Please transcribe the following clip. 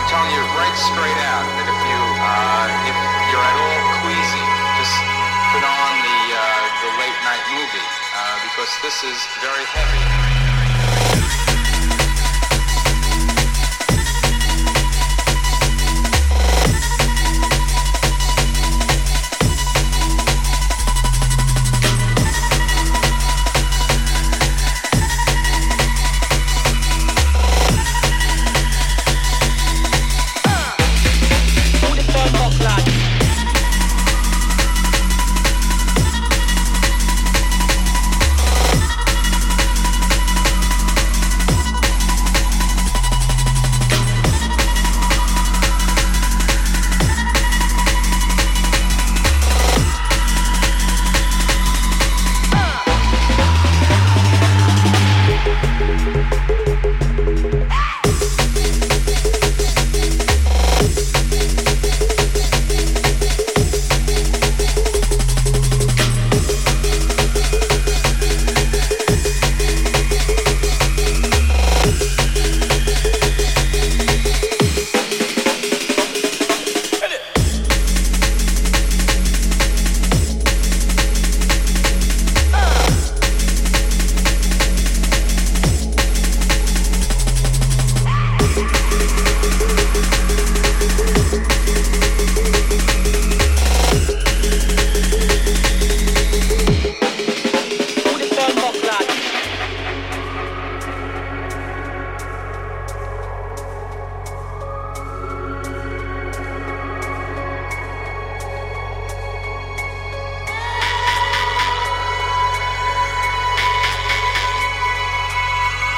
telling you right straight out that if you're at all queasy, just put on the late night movie because this is very heavy.